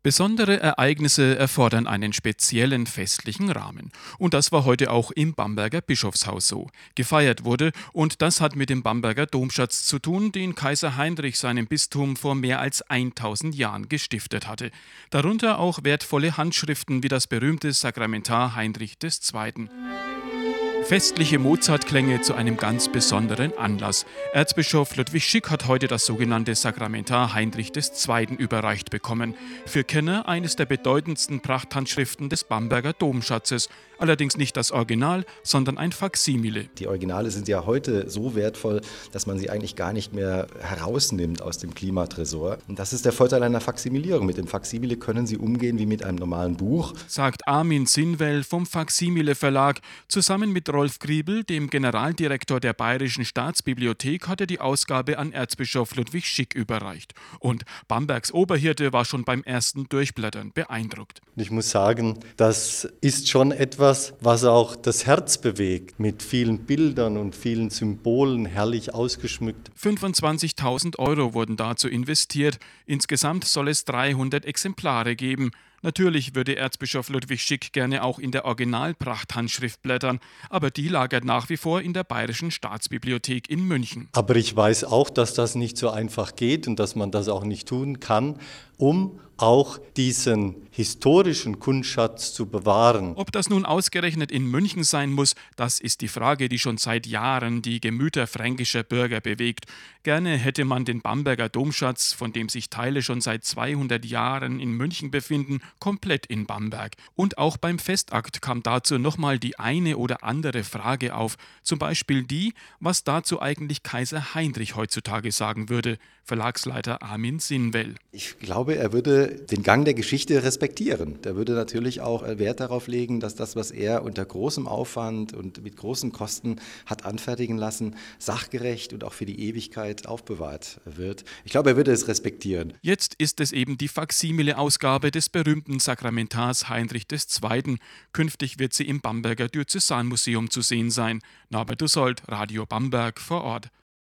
Besondere Ereignisse erfordern einen speziellen festlichen Rahmen. Und das war heute auch im Bamberger Bischofshaus so. Gefeiert wurde, und das hat mit dem Bamberger Domschatz zu tun, den Kaiser Heinrich seinem Bistum vor mehr als 1000 Jahren gestiftet hatte. Darunter auch wertvolle Handschriften wie das berühmte Sakramentar Heinrich II. Festliche Mozartklänge zu einem ganz besonderen Anlass. Erzbischof Ludwig Schick hat heute das sogenannte Sakramentar Heinrich II. Überreicht bekommen. Für Kenner eines der bedeutendsten Prachthandschriften des Bamberger Domschatzes. Allerdings nicht das Original, sondern ein Faksimile. Die Originale sind ja heute so wertvoll, dass man sie eigentlich gar nicht mehr herausnimmt aus dem Klimatresor. Und das ist der Vorteil einer Faksimilierung. Mit dem Faksimile können Sie umgehen wie mit einem normalen Buch. Sagt Armin Sinnwell vom Faksimile Verlag. Zusammen mit Rolf Griebel, dem Generaldirektor der Bayerischen Staatsbibliothek, hat er die Ausgabe an Erzbischof Ludwig Schick überreicht. Und Bambergs Oberhirte war schon beim ersten Durchblättern beeindruckt. Ich muss sagen, das ist schon etwas, was auch das Herz bewegt, mit vielen Bildern und vielen Symbolen herrlich ausgeschmückt. 25.000 Euro wurden dazu investiert. Insgesamt soll es 300 Exemplare geben. Natürlich würde Erzbischof Ludwig Schick gerne auch in der Originalprachthandschrift blättern, aber die lagert nach wie vor in der Bayerischen Staatsbibliothek in München. Aber ich weiß auch, dass das nicht so einfach geht und dass man das auch nicht tun kann, um auch diesen historischen Kunstschatz zu bewahren. Ob das nun ausgerechnet in München sein muss, das ist die Frage, die schon seit Jahren die Gemüter fränkischer Bürger bewegt. Gerne hätte man den Bamberger Domschatz, von dem sich Teile schon seit 200 Jahren in München befinden, komplett in Bamberg. Und auch beim Festakt kam dazu nochmal die eine oder andere Frage auf. Zum Beispiel die, was dazu eigentlich Kaiser Heinrich heutzutage sagen würde. Verlagsleiter Armin Sinnwell. Ich glaube, er würde den Gang der Geschichte respektieren. Der würde natürlich auch Wert darauf legen, dass das, was er unter großem Aufwand und mit großen Kosten hat anfertigen lassen, sachgerecht und auch für die Ewigkeit aufbewahrt wird. Ich glaube, er würde es respektieren. Jetzt ist es eben die Faksimile-Ausgabe des berühmten Sakramentars Heinrich II. Künftig wird sie im Bamberger Diözesanmuseum zu sehen sein. Norbert Dussold, Radio Bamberg vor Ort.